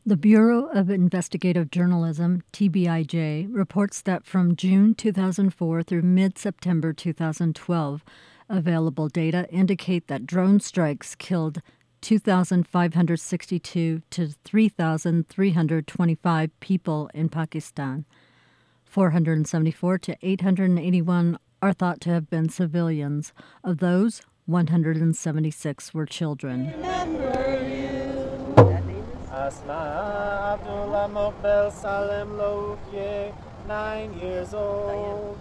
The Bureau of Investigative Journalism, TBIJ, reports that from June 2004 through mid-September 2012, available data indicate that drone strikes killed 2,562 to 3,325 people in Pakistan. 474 to 881 are thought to have been civilians. Of those, 176 were children. Asma Abdullah Mokbel Salem Loukye, 9 years old.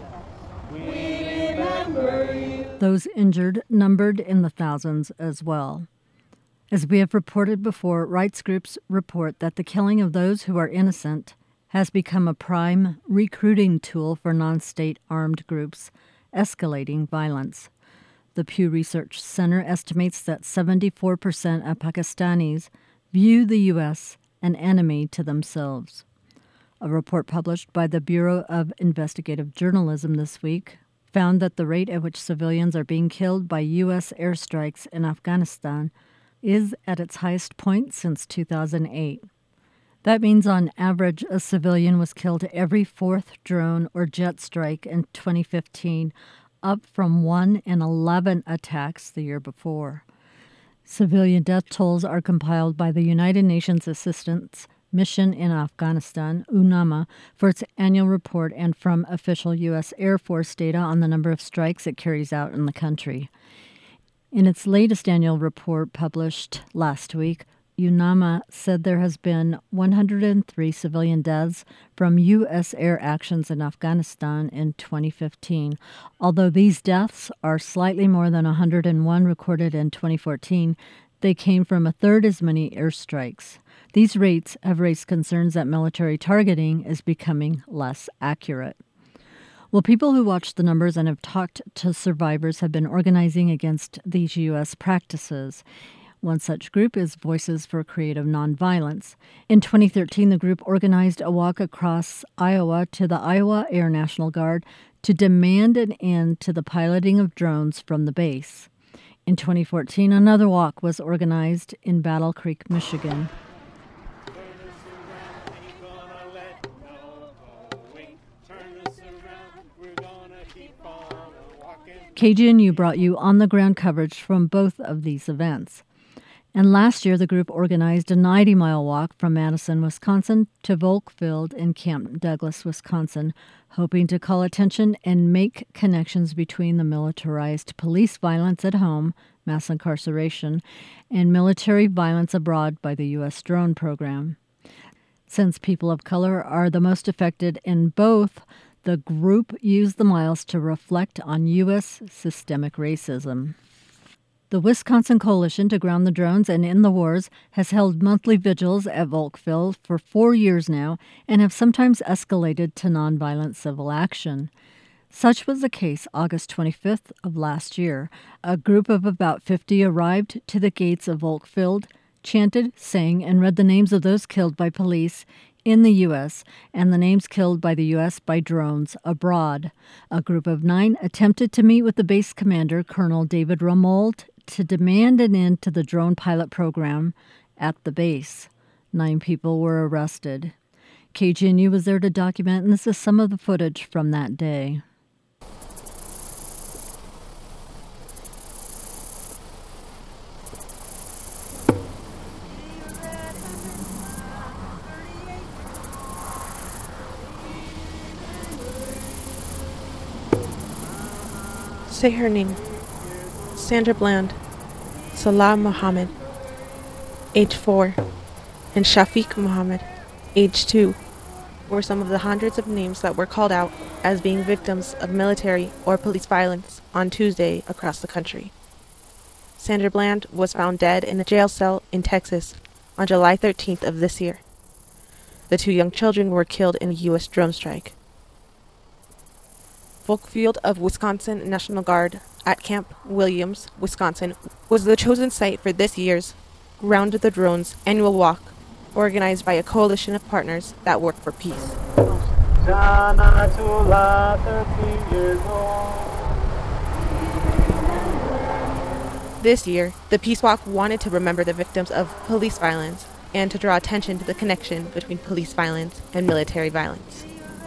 We remember you. Those injured numbered in the thousands as well. As we have reported before, rights groups report that the killing of those who are innocent has become a prime recruiting tool for non-state armed groups, escalating violence. The Pew Research Center estimates that 74% of Pakistanis view the U.S. an enemy to themselves. A report published by the Bureau of Investigative Journalism this week found that the rate at which civilians are being killed by U.S. airstrikes in Afghanistan is at its highest point since 2008. That means on average a civilian was killed every fourth drone or jet strike in 2015, up from 1 in 11 attacks the year before. Civilian death tolls are compiled by the United Nations Assistance Mission in Afghanistan, UNAMA, for its annual report and from official U.S. Air Force data on the number of strikes it carries out in the country. In its latest annual report published last week, UNAMA said there has been 103 civilian deaths from U.S. air actions in Afghanistan in 2015. Although these deaths are slightly more than 101 recorded in 2014, they came from a third as many airstrikes. These rates have raised concerns that military targeting is becoming less accurate. Well, people who watch the numbers and have talked to survivors have been organizing against these U.S. practices. One such group is Voices for Creative Nonviolence. In 2013, the group organized a walk across Iowa to the Iowa Air National Guard to demand an end to the piloting of drones from the base. In 2014, another walk was organized in Battle Creek, Michigan. KGNU brought you on-the-ground coverage from both of these events. And last year, the group organized a 90-mile walk from Madison, Wisconsin to Volkfield in Camp Douglas, Wisconsin, hoping to call attention and make connections between the militarized police violence at home, mass incarceration, and military violence abroad by the U.S. drone program. Since people of color are the most affected in both, the group used the miles to reflect on U.S. systemic racism. The Wisconsin Coalition to Ground the Drones and End the Wars has held monthly vigils at Volkfield for 4 years now and have sometimes escalated to nonviolent civil action. Such was the case August 25th of last year. A group of about 50 arrived to the gates of Volkfield, chanted, sang, and read the names of those killed by police in the U.S. and the names killed by the U.S. by drones abroad. A group of 9 attempted to meet with the base commander, Colonel David Ramold, to demand an end to the drone pilot program at the base. 9 people were arrested. KGNU was there to document, and this is some of the footage from that day. Say her name. Sandra Bland, Salah Muhammad, age 4, and Shafiq Muhammad, age 2, were some of the hundreds of names that were called out as being victims of military or police violence on Tuesday across the country. Sandra Bland was found dead in a jail cell in Texas on July 13th of this year. The 2 young children were killed in a U.S. drone strike. Volkfield of Wisconsin National Guard at Camp Williams, Wisconsin, was the chosen site for this year's Ground the Drones annual walk, organized by a coalition of partners that work for peace. Janatullah, 13 years old. This year, the Peace Walk wanted to remember the victims of police violence and to draw attention to the connection between police violence and military violence.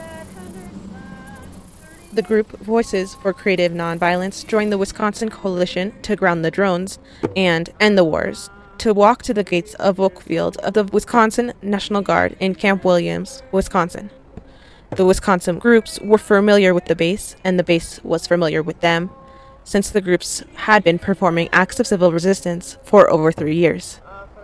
The group Voices for Creative Nonviolence joined the Wisconsin Coalition to ground the drones and end the wars, to walk to the gates of Volk Field of the Wisconsin National Guard in Camp Williams, Wisconsin. The Wisconsin groups were familiar with the base, and the base was familiar with them, since the groups had been performing acts of civil resistance for over 3 years.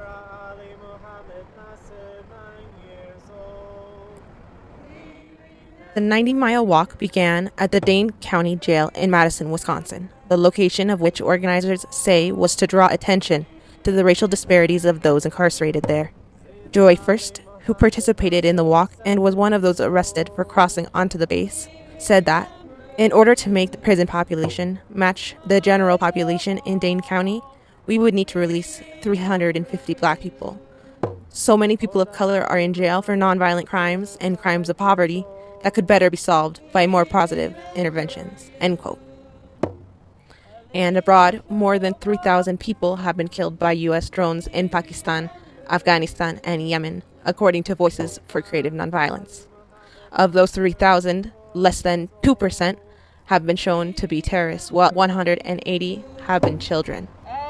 The 90-mile walk began at the Dane County Jail in Madison, Wisconsin, the location of which organizers say was to draw attention to the racial disparities of those incarcerated there. Joy First, who participated in the walk and was one of those arrested for crossing onto the base, said that, in order to make the prison population match the general population in Dane County, we would need to release 350 black people. So many people of color are in jail for nonviolent crimes and crimes of poverty that could better be solved by more positive interventions, end quote. And abroad, more than 3,000 people have been killed by U.S. drones in Pakistan, Afghanistan, and Yemen, according to Voices for Creative Nonviolence. Of those 3,000, less than 2% have been shown to be terrorists, while 180 have been children.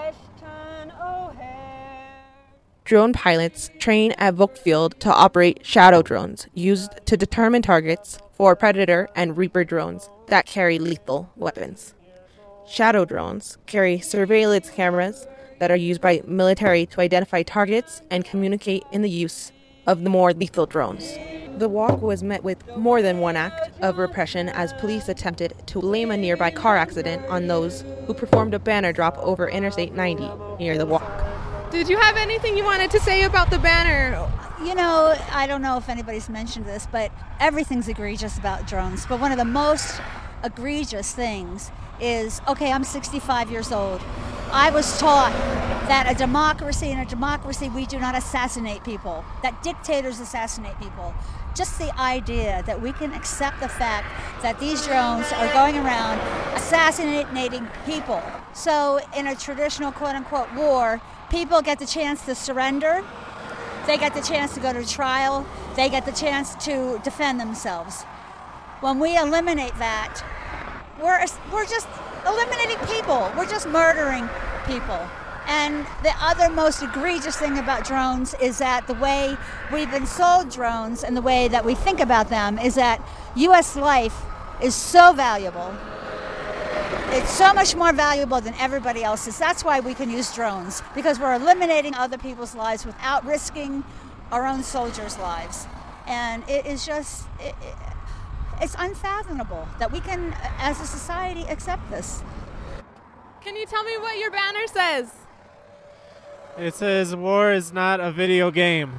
Drone pilots train at Volk Field to operate shadow drones used to determine targets for Predator and Reaper drones that carry lethal weapons. Shadow drones carry surveillance cameras that are used by military to identify targets and communicate in the use of the more lethal drones. The walk was met with more than one act of repression as police attempted to blame a nearby car accident on those who performed a banner drop over Interstate 90 near the walk. Did you have anything you wanted to say about the banner? You know, I don't know if anybody's mentioned this, but everything's egregious about drones. But one of the most egregious things is, okay, I'm 65 years old. I was taught that in a democracy, we do not assassinate people, that dictators assassinate people. Just the idea that we can accept the fact that these drones are going around assassinating people. So in a traditional quote-unquote war, people get the chance to surrender, they get the chance to go to trial, they get the chance to defend themselves. When we eliminate that, we're just eliminating people. We're just murdering people. And the other most egregious thing about drones is that the way we've been sold drones and the way that we think about them is that U.S. life is so valuable. It's so much more valuable than everybody else's. That's why we can use drones, because we're eliminating other people's lives without risking our own soldiers' lives. And it is just, it's unfathomable that we can, as a society, accept this. Can you tell me what your banner says? It says, "War is not a video game."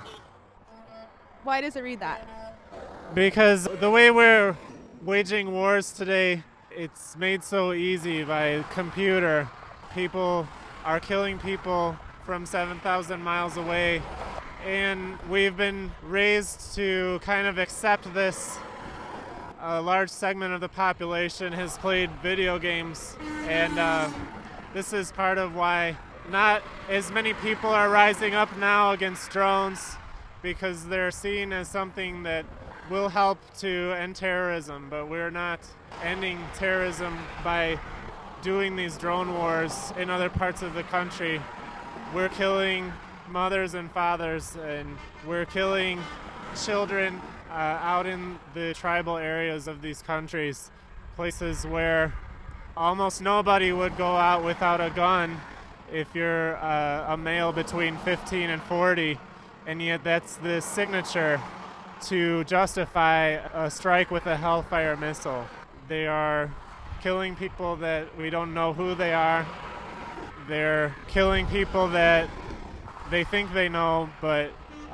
Why does it read that? Because the way we're waging wars today, it's made so easy by computer. People are killing people from 7,000 miles away, and we've been raised to kind of accept this. A large segment of the population has played video games, and this is part of why not as many people are rising up now against drones, because they're seen as something that will help to end terrorism, but we're not ending terrorism by doing these drone wars in other parts of the country. We're killing mothers and fathers, and we're killing children out in the tribal areas of these countries, places where almost nobody would go out without a gun if you're a male between 15 and 40, and yet that's the signature to justify a strike with a Hellfire missile. They are killing people that we don't know who they are. They're killing people that they think they know, but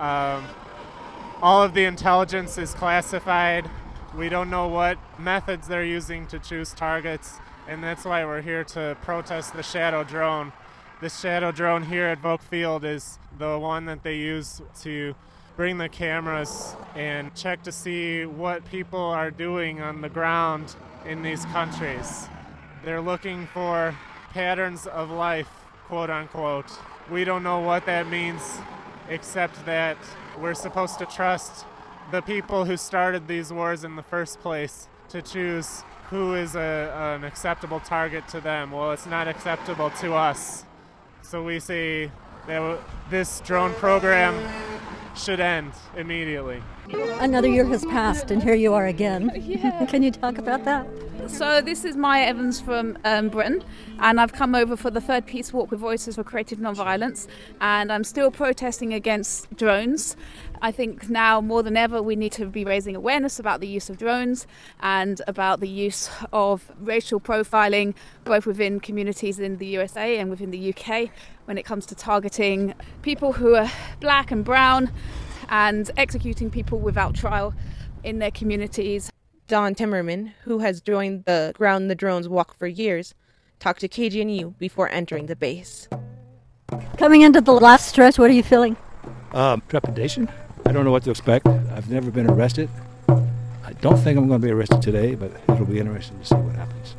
all of the intelligence is classified. We don't know what methods they're using to choose targets, and that's why we're here to protest the Shadow drone. This Shadow drone here at Volk Field is the one that they use to bring the cameras and check to see what people are doing on the ground in these countries. They're looking for patterns of life, quote unquote. We don't know what that means. except that we're supposed to trust the people who started these wars in the first place to choose who is an acceptable target to them. Well, it's not acceptable to us. So we say that this drone program should end immediately. Another year has passed, and here you are again. Yeah. Can you talk about that? So this is Maya Evans from Britain, and I've come over for the third Peace Walk with Voices for Creative Nonviolence, and I'm still protesting against drones. I think now more than ever we need to be raising awareness about the use of drones and about the use of racial profiling both within communities in the USA and within the UK when it comes to targeting people who are black and brown and executing people without trial in their communities. Don Timmerman, who has joined the Ground the Drones walk for years, talked to KGNU before entering the base. Coming into the last stretch, what are you feeling? Trepidation. I don't know what to expect. I've never been arrested. I don't think I'm going to be arrested today, but it'll be interesting to see what happens.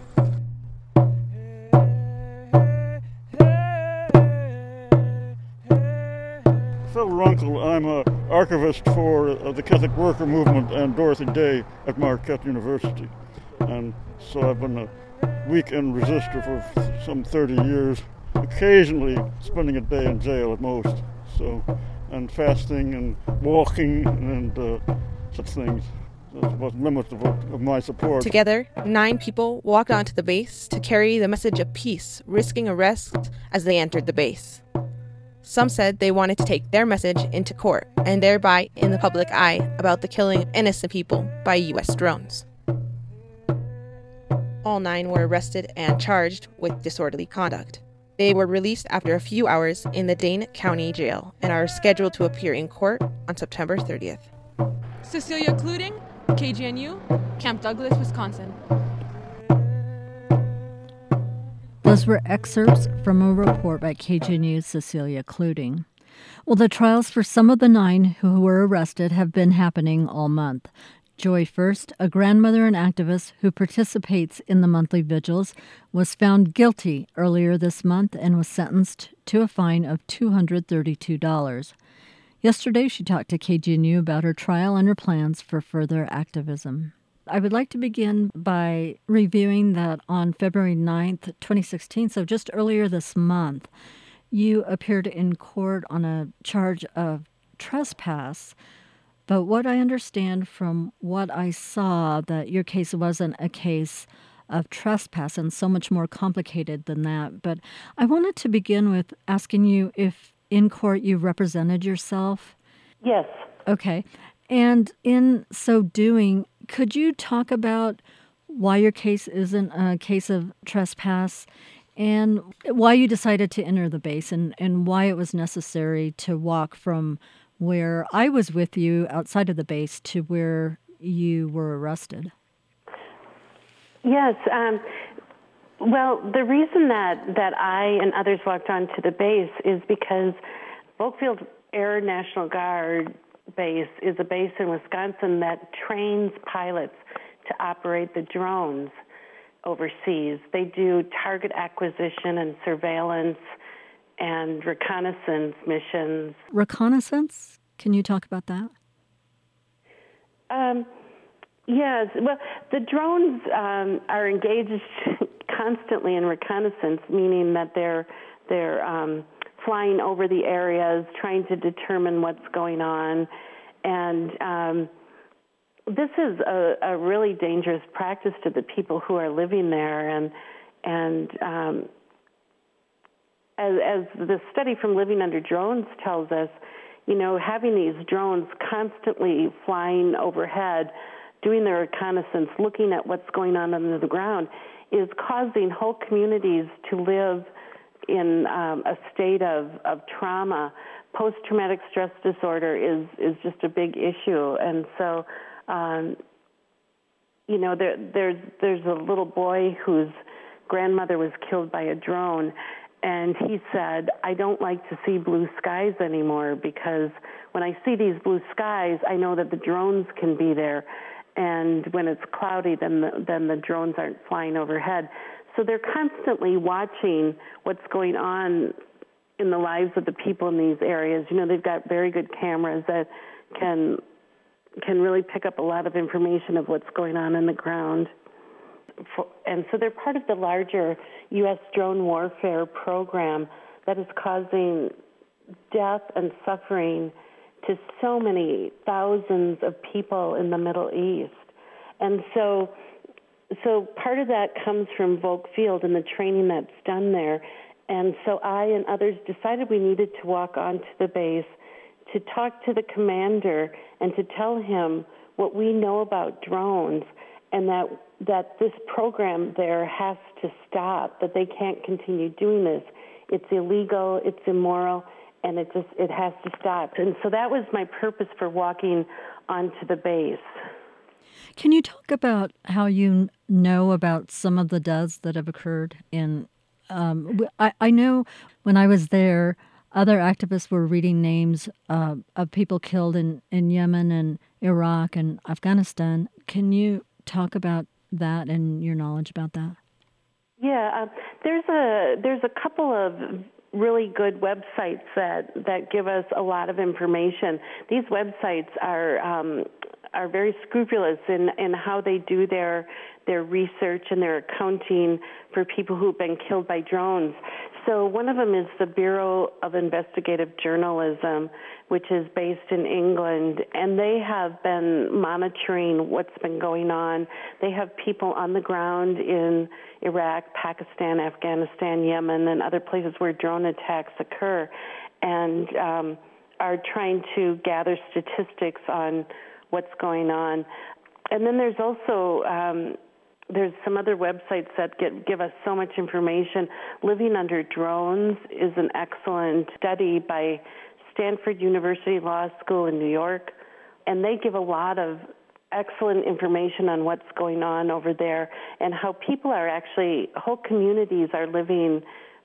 Phil Runkle. I'm an archivist for the Catholic Worker Movement and Dorothy Day at Marquette University. And so I've been a weekend resistor for some 30 years, occasionally spending a day in jail at most. So, and fasting and walking and such things. That's about the limit of my support. Together, 9 people walked onto the base to carry the message of peace, risking arrest as they entered the base. Some said they wanted to take their message into court and thereby in the public eye about the killing of innocent people by U.S. drones. All 9 were arrested and charged with disorderly conduct. They were released after a few hours in the Dane County Jail and are scheduled to appear in court on September 30th. Cecilia Cluding, KGNU, Camp Douglas, Wisconsin. Those were excerpts from a report by KGNU's Cecilia Cluding. Well, the trials for some of the 9 who were arrested have been happening all month. Joy First, a grandmother and activist who participates in the monthly vigils, was found guilty earlier this month and was sentenced to a fine of $232. Yesterday, she talked to KGNU about her trial and her plans for further activism. I would like to begin by reviewing that on February 9th, 2016, so just earlier this month, you appeared in court on a charge of trespass. But what I understand from what I saw, that your case wasn't a case of trespass and so much more complicated than that. But I wanted to begin with asking you if in court you represented yourself. Yes. Okay. And in so doing, could you talk about why your case isn't a case of trespass and why you decided to enter the base and why it was necessary to walk from where I was with you outside of the base to where you were arrested? Yes. Well, the reason that I and others walked onto the base is because Oakfield Air National Guard base is a base in Wisconsin that trains pilots to operate the drones overseas. They do target acquisition and surveillance and reconnaissance missions. Reconnaissance? Can you talk about that? Yes. Well, the drones are engaged constantly in reconnaissance, meaning that they're flying over the areas, trying to determine what's going on. And this is a really dangerous practice to the people who are living there. And as the study from Living Under Drones tells us, you know, having these drones constantly flying overhead, doing their reconnaissance, looking at what's going on under the ground, is causing whole communities to live in a state of trauma. Post-traumatic stress disorder is just a big issue. And so, you know, there's a little boy whose grandmother was killed by a drone, and he said, I don't like to see blue skies anymore because when I see these blue skies, I know that the drones can be there. And when it's cloudy, then the drones aren't flying overhead. So they're constantly watching what's going on in the lives of the people in these areas. They've got very good cameras that can really pick up a lot of information of what's going on in the ground. And so they're part of the larger U.S. drone warfare program that is causing death and suffering to so many thousands of people in the Middle East. And so part of that comes from Volk Field and the training that's done there. And so I and others decided we needed to walk onto the base to talk to the commander and to tell him what we know about drones, and that this program there has to stop, that they can't continue doing this. It's illegal, it's immoral, and it has to stop. And so that was my purpose for walking onto the base. Can you talk about how you know about some of the deaths that have occurred in I know when I was there, other activists were reading names of people killed in Yemen and Iraq and Afghanistan. Can you talk about that and your knowledge about that? Yeah, there's a couple of really good websites that give us a lot of information. These websites are very scrupulous in how they do their research and their accounting for people who've been killed by drones. So one of them is the Bureau of Investigative Journalism, which is based in England, and they have been monitoring what's been going on. They have people on the ground in Iraq, Pakistan, Afghanistan, Yemen, and other places where drone attacks occur, and are trying to gather statistics on what's going on. And then there's also there's some other websites that give us so much information. Living Under Drones is an excellent study by Stanford University Law School in New York, and they give a lot of excellent information on what's going on over there and how people are actually, whole communities are living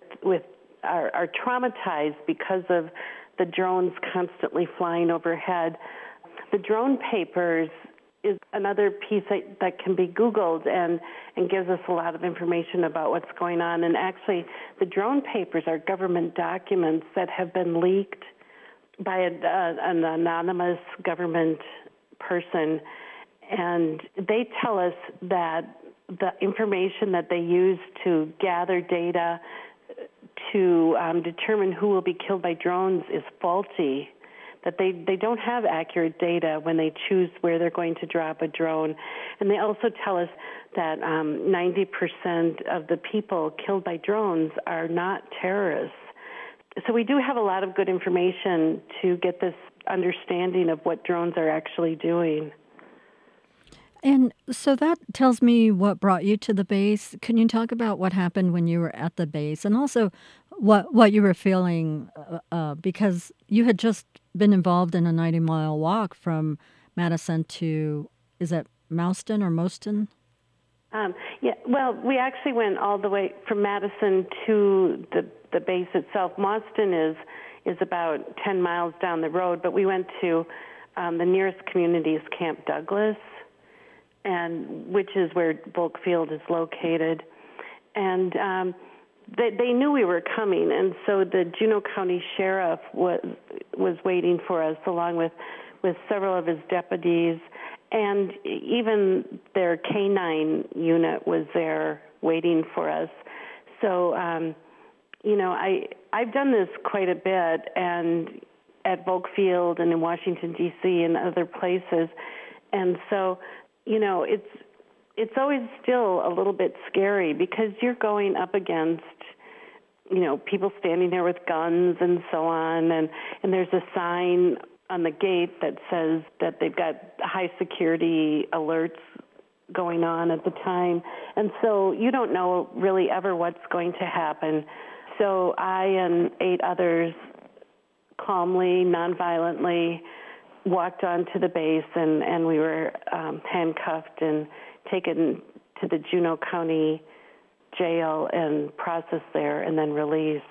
are traumatized because of the drones constantly flying overhead. The Drone Papers is another piece that can be Googled and gives us a lot of information about what's going on. And actually, the Drone Papers are government documents that have been leaked by an anonymous government person. And they tell us that the information that they use to gather data to determine who will be killed by drones is faulty, that they don't have accurate data when they choose where they're going to drop a drone. And they also tell us that 90% of the people killed by drones are not terrorists. So we do have a lot of good information to get this understanding of what drones are actually doing. And so that tells me what brought you to the base. Can you talk about what happened when you were at the base, and also what you were feeling, because you had just been involved in a 90-mile walk from Madison to, is it Mouston or Moston? Yeah, well, we actually went all the way from Madison to the base itself. Moston is about 10 miles down the road, but we went to the nearest community is Camp Douglas, and which is where Volk Field is located. And they knew we were coming, and so the Juneau County Sheriff was waiting for us, along with several of his deputies, and even their K-9 unit was there waiting for us. So, I've done this quite a bit, and at Volk Field and in Washington, D.C. and other places, and so, it's always still a little bit scary because you're going up against, people standing there with guns and so on, and there's a sign on the gate that says that they've got high security alerts going on at the time, and so you don't know really ever what's going to happen. So I and 8 others calmly, nonviolently walked onto the base, and we were handcuffed and taken to the Juneau County Jail and processed there and then released.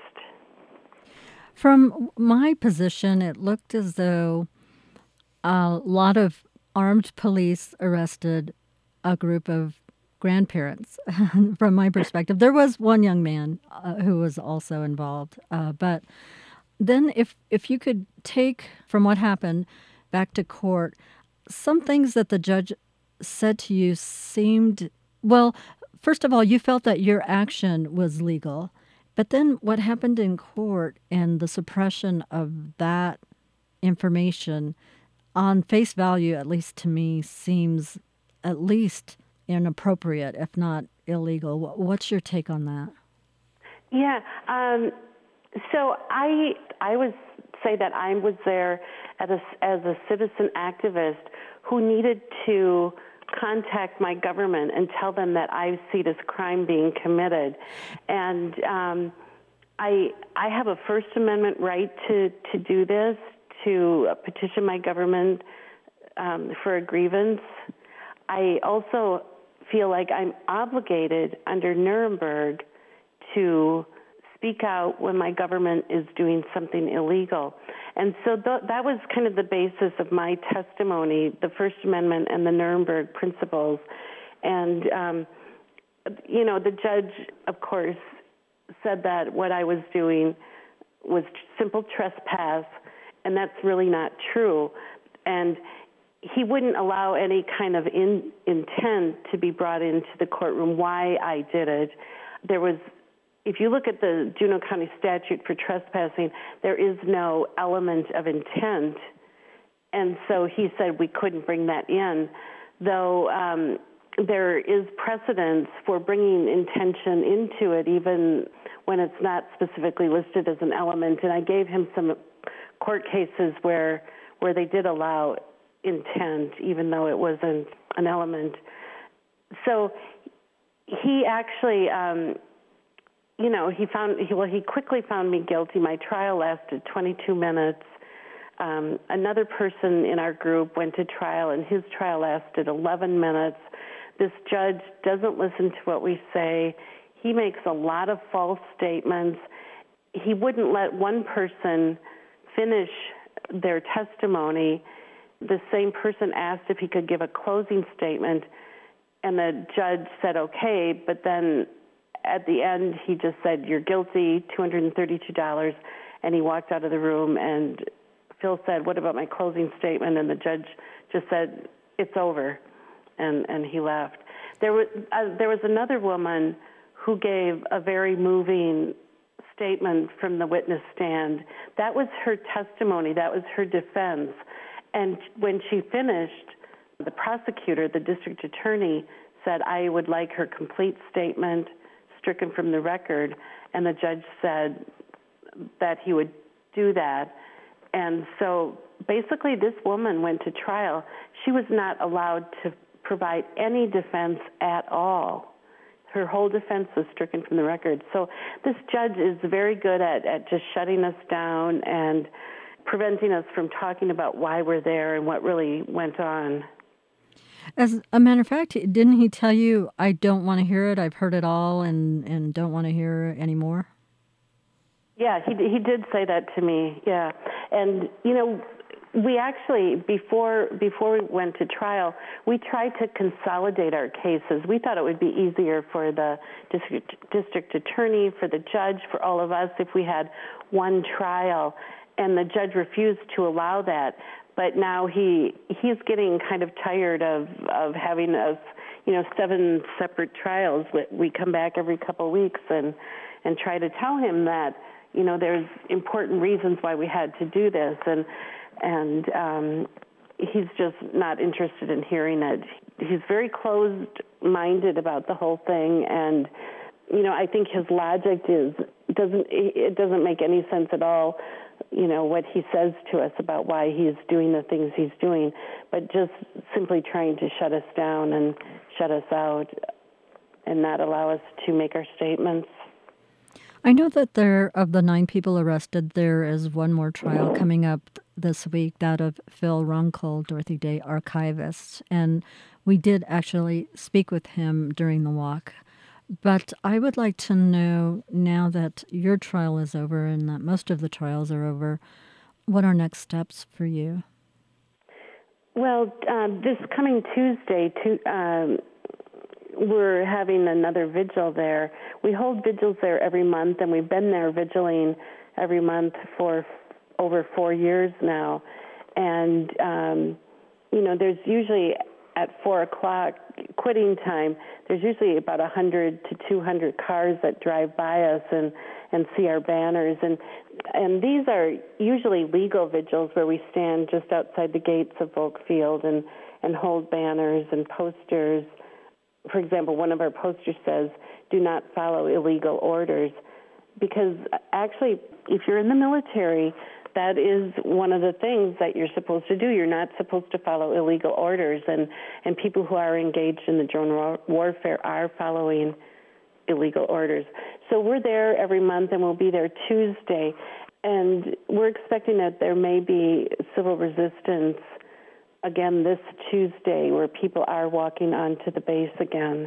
From my position, it looked as though a lot of armed police arrested a group of grandparents from my perspective. There was one young man who was also involved. But then if you could take from what happened back to court, some things that the judge said to you seemed, well, first of all, you felt that your action was legal. But then what happened in court and the suppression of that information on face value, at least to me, seems at least inappropriate, if not illegal. What's your take on that? Yeah. So I would say that I was there as a citizen activist who needed to contact my government and tell them that I see this crime being committed. And I have a First Amendment right to do this, to petition my government for a grievance. I also feel like I'm obligated under Nuremberg to speak out when my government is doing something illegal. And so that was kind of the basis of my testimony, the First Amendment and the Nuremberg principles. And, the judge, of course, said that what I was doing was simple trespass, and that's really not true. And he wouldn't allow any kind of intent to be brought into the courtroom why I did it. If you look at the Juneau County statute for trespassing, there is no element of intent. And so he said we couldn't bring that in, though there is precedence for bringing intention into it, even when it's not specifically listed as an element. And I gave him some court cases where they did allow intent, even though it wasn't an element. So he actually... he quickly found me guilty. My trial lasted 22 minutes. Another person in our group went to trial, and his trial lasted 11 minutes. This judge doesn't listen to what we say. He makes a lot of false statements. He wouldn't let one person finish their testimony. The same person asked if he could give a closing statement, and the judge said okay, but then at the end, he just said, "You're guilty, $232, and he walked out of the room, and Phil said, "What about my closing statement?" And the judge just said, "It's over," and he left. There was another woman who gave a very moving statement from the witness stand. That was her testimony. That was her defense. And when she finished, the prosecutor, the district attorney, said, "I would like her complete statement stricken from the record," and the judge said that he would do that. And so basically this woman went to trial. She was not allowed to provide any defense at all. Her whole defense was stricken from the record. So this judge is very good at just shutting us down and preventing us from talking about why we're there and what really went on. As a matter of fact, didn't he tell you, "I don't want to hear it, I've heard it all, and don't want to hear any more"? Yeah, he did say that to me, yeah. And, we actually, before we went to trial, we tried to consolidate our cases. We thought it would be easier for the district attorney, for the judge, for all of us if we had one trial. And the judge refused to allow that. But now he's getting kind of tired of having us, 7 separate trials. We come back every couple of weeks and try to tell him that, there's important reasons why we had to do this. And he's just not interested in hearing it. He's very closed-minded about the whole thing. And, I think his logic doesn't make any sense at all. What he says to us about why he's doing the things he's doing, but just simply trying to shut us down and shut us out and not allow us to make our statements. I know that of the 9 people arrested, there is one more trial coming up this week, that of Phil Runkle, Dorothy Day archivist, and we did actually speak with him during the walk. But I would like to know, now that your trial is over and that most of the trials are over, what are next steps for you? Well, this coming Tuesday, we're having another vigil there. We hold vigils there every month, and we've been there vigiling every month for over 4 years now. And, there's usually at 4 o'clock quitting time, there's usually about 100 to 200 cars that drive by us and see our banners. And these are usually legal vigils where we stand just outside the gates of Volkfield and hold banners and posters. For example, one of our posters says, "Do not follow illegal orders," because actually, if you're in the military, that is one of the things that you're supposed to do. You're not supposed to follow illegal orders, and people who are engaged in the drone warfare are following illegal orders. So we're there every month, and we'll be there Tuesday, and we're expecting that there may be civil resistance again this Tuesday, where people are walking onto the base again.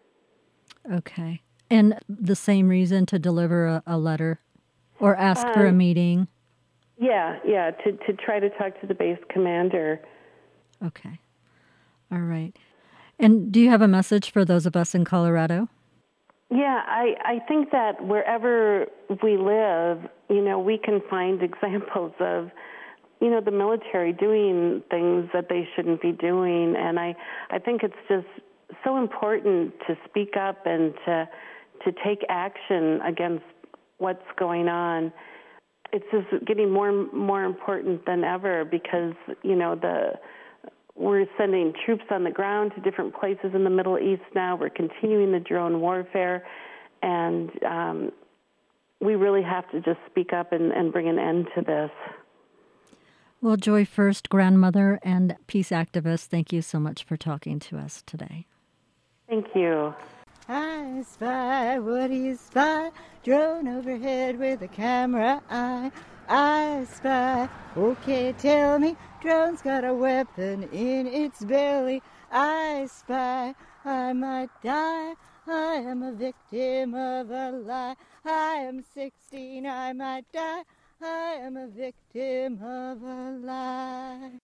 Okay. And the same reason to deliver a letter or ask for a meeting? Yeah, to try to talk to the base commander. Okay. All right. And do you have a message for those of us in Colorado? Yeah, I think that wherever we live, we can find examples of, the military doing things that they shouldn't be doing. And I think it's just so important to speak up and to take action against what's going on. It's just getting more important than ever because, we're sending troops on the ground to different places in the Middle East now. We're continuing the drone warfare, and we really have to just speak up and bring an end to this. Well, Joy First, grandmother and peace activist, thank you so much for talking to us today. Thank you. I spy, what do you spy? Drone overhead with a camera eye. I spy, okay, tell me, drone's got a weapon in its belly. I spy, I might die, I am a victim of a lie. I am 16, I might die, I am a victim of a lie.